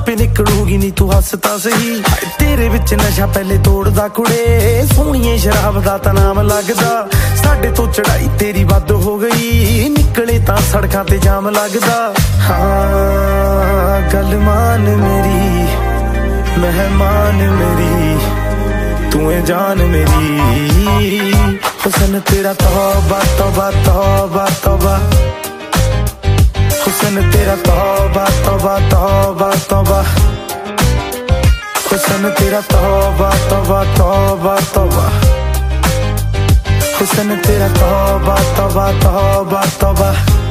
ਆਪੇ ਨਿਕਲੂਗੀ ਨੀ ਤੂੰ ਹੱਸਦਾ ਸਹੀ। ਤੇਰੇ ਵਿੱਚ ਨਸ਼ਾ ਪਹਿਲੇ ਤੋੜਦਾ ਕੁੜੇ, ਸੋਹਣੀਏ ਸ਼ਰਾਬ ਦਾ ਤਾਂ ਨਾਮ ਲੱਗਦਾ। ਸਾਡੇ ਤੋਂ ਚੜਾਈ ਤੇਰੀ ਵੱਧ ਹੋ ਗਈ, ਨਿਕਲੇ ਤਾਂ ਸੜਕਾਂ ਤੇ ਜਾਮ ਲੱਗਦਾ। ਹਾਂ ਗੱਲ ਮਾਨ ਮੇਰੀ, ਮਹਿਮਾਨ ਮੇਰੀ, ਤੂੰ ਏ ਜਾਨ ਮੇਰੀ। ਹੁਸਨ तेरा तौबा तौबा तौबा तौबा, हुस्न तेरा तौबा तौबा तौबा तौबा, हुस्न तेरा तौबा तौबा तौबा तौबा, हुस्न तेरा तौबा तौबा तौबा तौबा।